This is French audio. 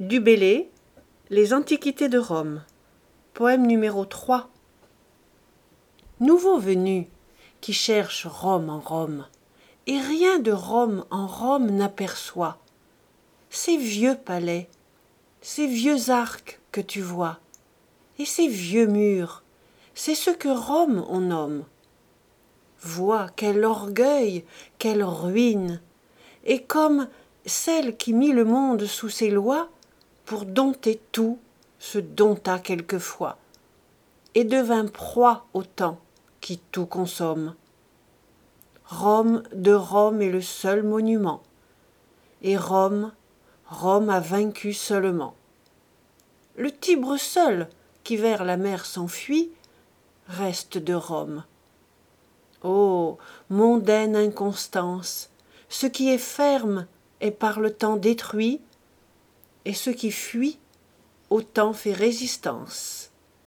Du Bellay, Les Antiquités de Rome. Poème numéro 3. Nouveau venu, qui cherche Rome en Rome, et rien de Rome en Rome n'aperçoit. Ces vieux palais, ces vieux arcs que tu vois, et ces vieux murs, c'est ce que Rome on nomme. Vois quel orgueil, quelle ruine, et comme celle qui mit le monde sous ses lois, pour dompter tout, se dompta quelquefois, et devint proie au temps qui tout consomme. Rome de Rome est le seul monument, et Rome a vaincu seulement. Le Tibre seul, qui vers la mer s'enfuit, reste de Rome. Ô mondaine inconstance, ce qui est ferme est par le temps détruit, et ce qui fuit, au temps fait résistance.